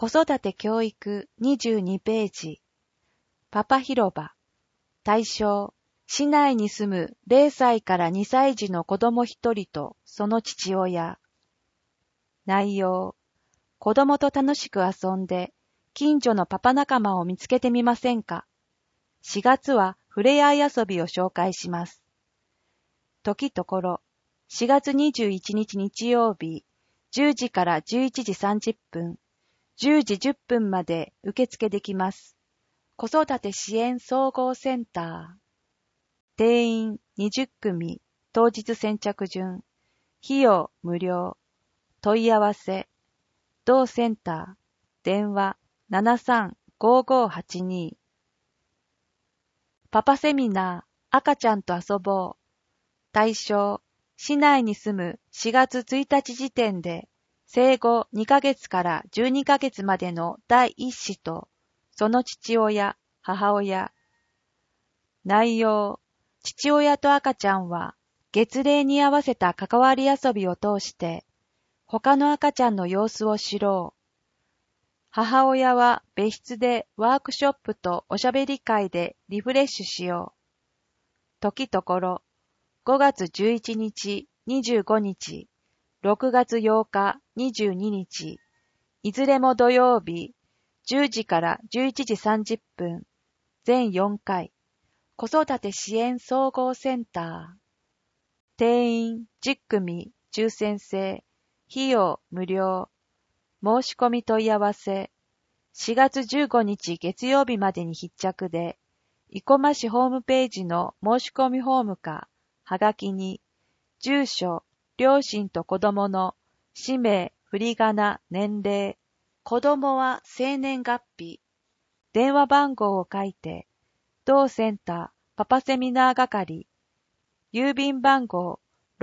子育て教育22ページ。パパ広場。対象。市内に住む0歳から2歳児の子供1人とその父親。内容。子供と楽しく遊んで、近所のパパ仲間を見つけてみませんか。4月はふれあい遊びを紹介します。時ところ。4月21日日曜日、10時から11時30分。10時10分まで受付できます。子育て支援総合センター。定員20組、当日先着順。費用無料。問い合わせ。同センター。電話735582。パパセミナー、赤ちゃんと遊ぼう。対象。市内に住む4月1日時点で、生後2ヶ月から12ヶ月までの第一子と、その父親、母親。内容。父親と赤ちゃんは、月齢に合わせた関わり遊びを通して、他の赤ちゃんの様子を知ろう。母親は別室でワークショップとおしゃべり会でリフレッシュしよう。時ところ。5月11日、25日、6月8日、22日、いずれも土曜日、10時から11時30分、全4回、子育て支援総合センター。定員10組、抽選制、費用無料、申し込み問い合わせ、4月15日月曜日までに必着で、生駒市ホームページの申し込みフォームか、はがきに、住所、両親と子供の氏名、振り仮名、年齢、子供は生年月日、電話番号を書いて、同センターパパセミナー係、郵便番号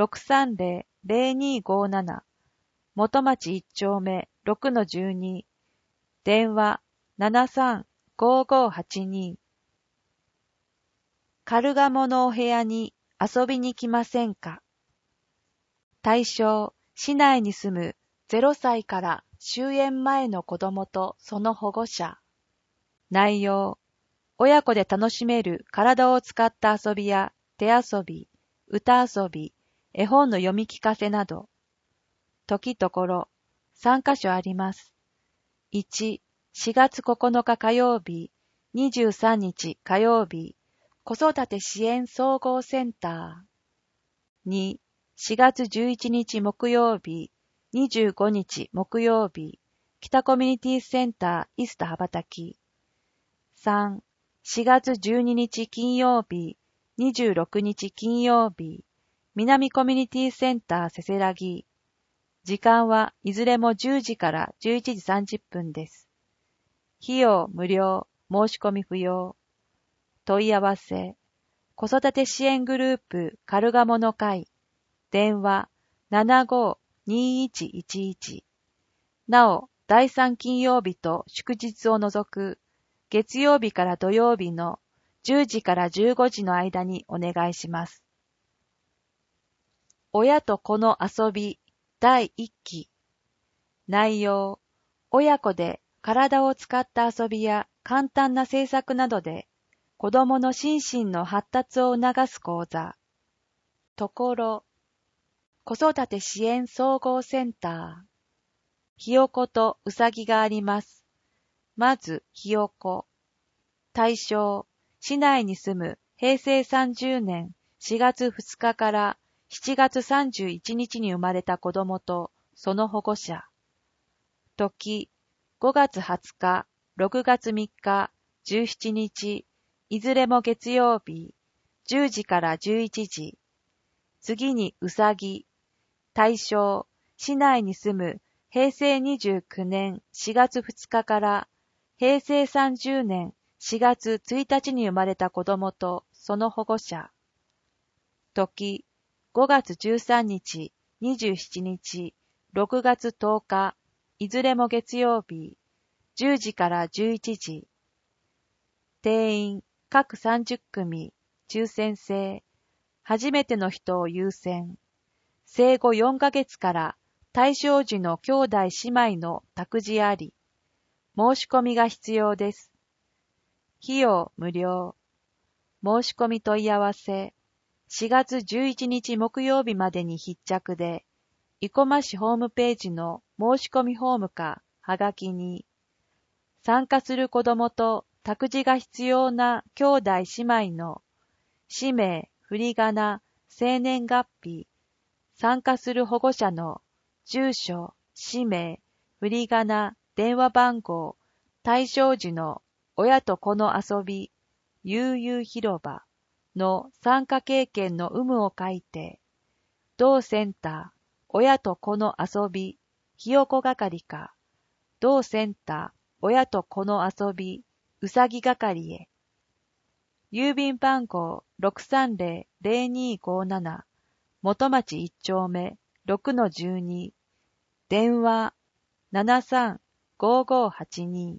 630-0257、元町1丁目 6-12、電話735582。カルガモのお部屋に遊びに来ませんか。対象、市内に住む0歳から終園前の子供とその保護者。内容、親子で楽しめる体を使った遊びや手遊び、歌遊び、絵本の読み聞かせなど。時ところ、3カ所あります。1、4月9日火曜日、23日火曜日、子育て支援総合センター。2、4月11日木曜日、25日木曜日、北コミュニティセンターイスタ羽ばたき。3、4月12日金曜日、26日金曜日、南コミュニティセンターせせらぎ。時間はいずれも10時から11時30分です。費用無料、申し込み不要。問い合わせ。子育て支援グループカルガモの会。電話75-2111。なお、第3金曜日と祝日を除く月曜日から土曜日の10時から15時の間にお願いします。親と子の遊び第1期。内容、親子で体を使った遊びや簡単な制作などで子供の心身の発達を促す講座。ところ、子育て支援総合センター。ひよことうさぎがあります。まず、ひよこ。対象、市内に住む平成30年4月2日から7月31日に生まれた子供とその保護者。時、5月20日、6月3日、17日、いずれも月曜日、10時から11時。次にうさぎ。対象、市内に住む平成29年4月2日から平成30年4月1日に生まれた子供とその保護者。時、5月13日、27日、6月10日、いずれも月曜日、10時から11時。定員、各30組、抽選制。初めての人を優先。生後4ヶ月から対象児の兄弟姉妹の託児あり。 申し込みが必要です。費用無料。申し込み問い合わせ。4月11日木曜日までに必着で、生駒市ホームページの申し込みフォームかはがきに、参加する子どもと託児が必要な兄弟姉妹の氏名、振り仮名、生年月日、参加する保護者の住所、氏名、振り仮名、電話番号、対象時の親と子の遊び、悠々広場の参加経験の有無を書いて、同センター、親と子の遊び、ひよこ係か、同センター、親と子の遊び、うさぎ係へ。郵便番号 630-0257 元町1丁目 6-12 電話 73-5582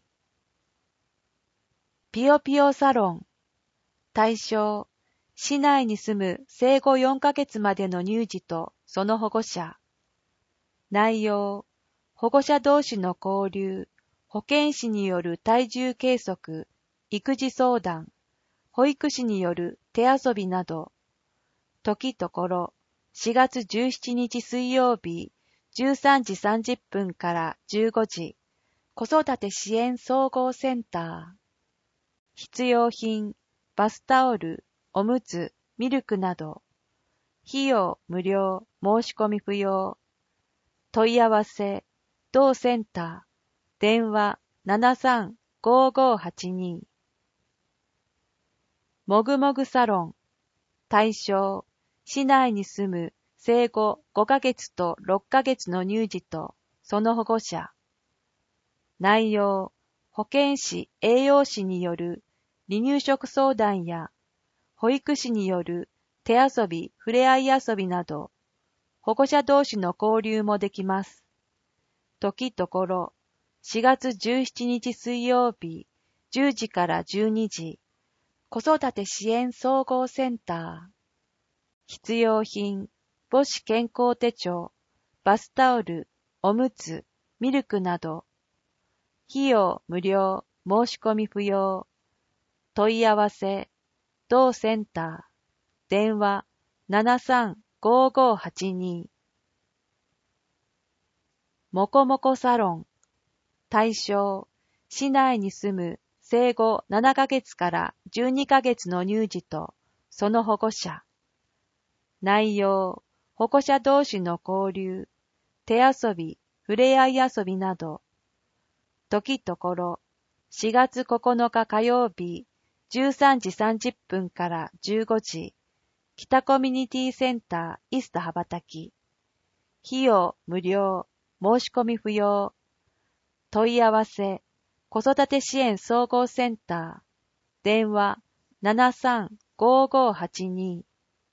ピヨピヨサロン対象市内に住む生後4ヶ月までの乳児とその保護者内容保護者同士の交流保健師による体重計測育児相談保育士による手遊びなど、時ところ、4月17日水曜日、13時30分から15時、子育て支援総合センター。必要品、バスタオル、おむつ、ミルクなど、費用無料、申し込み不要。問い合わせ、同センター、電話73-5582。もぐもぐサロン。対象、市内に住む生後5ヶ月と6ヶ月の乳児とその保護者。内容、保健師、栄養士による離乳食相談や保育士による手遊び、ふれあい遊びなど、保護者同士の交流もできます。時ところ、4月17日水曜日、10時から12時、子育て支援総合センター。必要品、母子健康手帳、バスタオル、おむつ、ミルクなど。費用無料、申し込み不要。問い合わせ、同センター、電話73-5582。もこもこサロン。対象、市内に住む生後7ヶ月から12ヶ月の乳児とその保護者。内容、保護者同士の交流、手遊び、ふれあい遊びなど。時ところ、4月9日火曜日、13時30分から15時、北コミュニティセンターイスタ羽ばたき。費用無料、申し込み不要。問い合わせ、子育て支援総合センター、電話73-5582。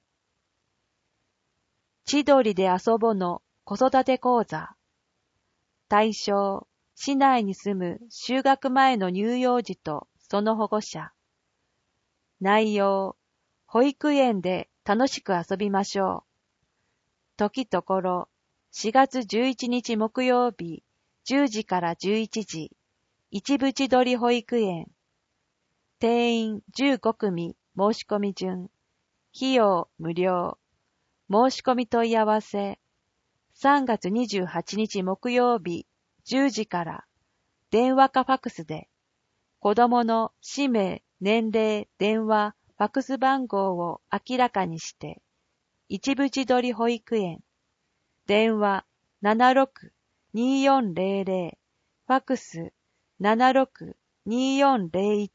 千鳥で遊ぼの子育て講座。対象、市内に住む就学前の乳幼児とその保護者。内容、保育園で楽しく遊びましょう。時ところ、4月11日木曜日、10時から11時、一部地取保育園。定員15組申し込み順。費用無料。申し込み問い合わせ。3月28日木曜日10時から電話かファクスで子供の氏名、年齢、電話、ファクス番号を明らかにして一部地取保育園電話 76-2400 ファクス 76-2401。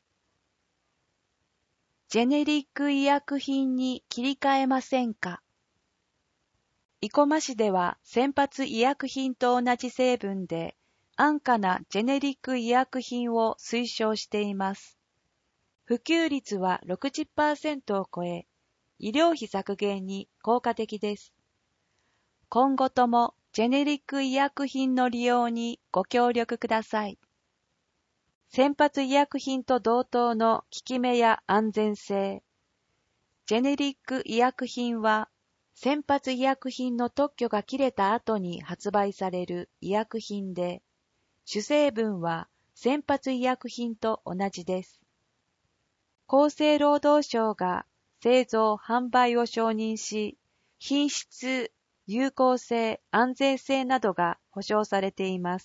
ジェネリック医薬品に切り替えませんか？生駒市では先発医薬品と同じ成分で安価なジェネリック医薬品を推奨しています。普及率は 60% を超え、医療費削減に効果的です。今後ともジェネリック医薬品の利用にご協力ください。先発医薬品と同等の効き目や安全性。ジェネリック医薬品は、先発医薬品の特許が切れた後に発売される医薬品で、主成分は先発医薬品と同じです。厚生労働省が製造・販売を承認し、品質、有効性、安全性などが保証されています。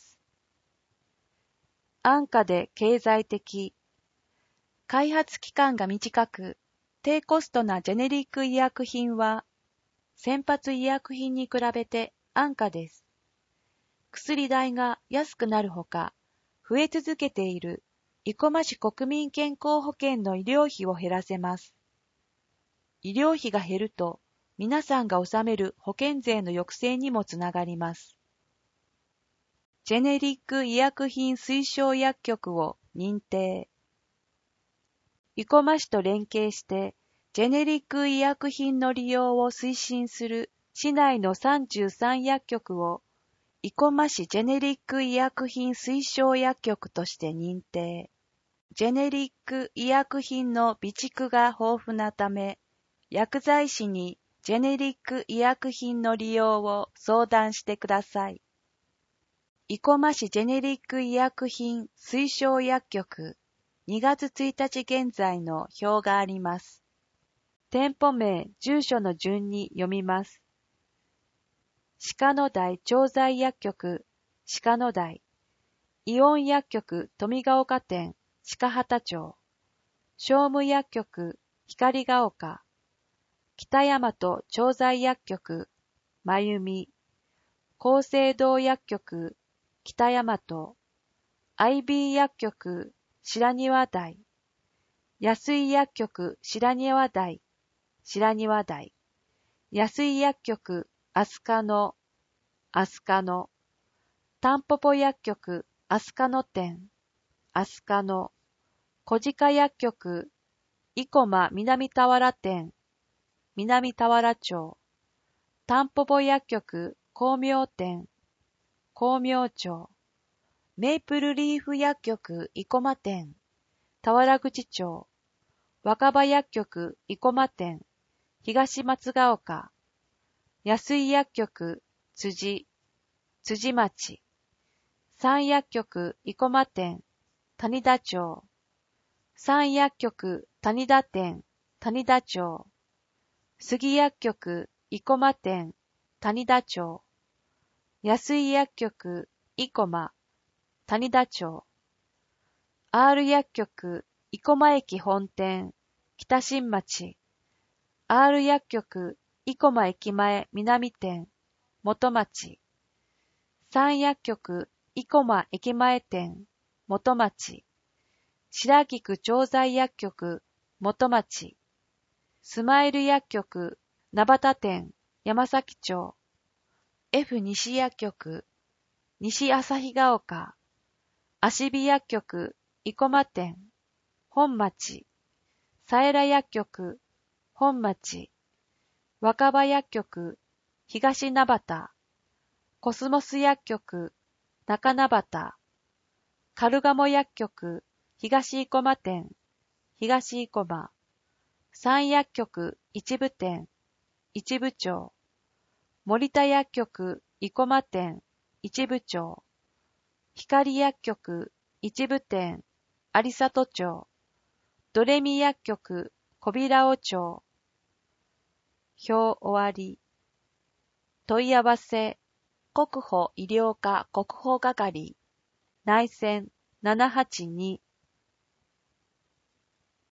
安価で経済的。開発期間が短く、低コストなジェネリック医薬品は、先発医薬品に比べて安価です。薬代が安くなるほか、増え続けている生駒市国民健康保険の医療費を減らせます。医療費が減ると、皆さんが納める保険税の抑制にもつながります。ジェネリック医薬品推奨薬局を認定。生駒市と連携して、ジェネリック医薬品の利用を推進する市内の33薬局を、生駒市ジェネリック医薬品推奨薬局として認定。ジェネリック医薬品の備蓄が豊富なため、薬剤師にジェネリック医薬品の利用を相談してください。生駒市ジェネリック医薬品推奨薬局2月1日現在の表があります。店舗名、住所の順に読みます。鹿野台調剤薬局、鹿野台。イオン薬局富ヶ丘店、鹿畑町。商務薬局、光が丘。北大和調剤薬局、まゆみ。厚生堂薬局、北大和。IB 薬局、白庭台。安井薬局、白庭台。白庭台。安井薬局、飛鳥野。飛鳥野。タンポポ薬局、飛鳥野店。飛鳥野。小鹿薬局、生駒南田原店。南田原町。タンポポ薬局、光明店。光明町。メイプルリーフ薬局、生駒店。田原口町。若葉薬局、生駒店。東松ヶ丘。安井薬局、辻町。三薬局、生駒店。谷田町。三薬局、谷田店。谷田町。杉薬局、生駒店。谷田町。安井薬局、生駒。谷田町。R 薬局、生駒駅本店。北新町。R 薬局、生駒駅前南店。元町。三薬局、生駒駅前店。元町。白菊調剤薬局、元町。スマイル薬局、名畑店、山崎町。F 西薬局、西旭ヶ丘。芦美薬局、生駒店、本町。さえら薬局、本町。若葉薬局、東名畑。コスモス薬局、中名畑。カルガモ薬局、東生駒店、東生駒。三薬局、一部店、一部町。森田薬局、生駒店、一部町。光薬局、一部店、有里町。ドレミ薬局、小平尾町。表終わり。問い合わせ、国保医療課国保係。内線782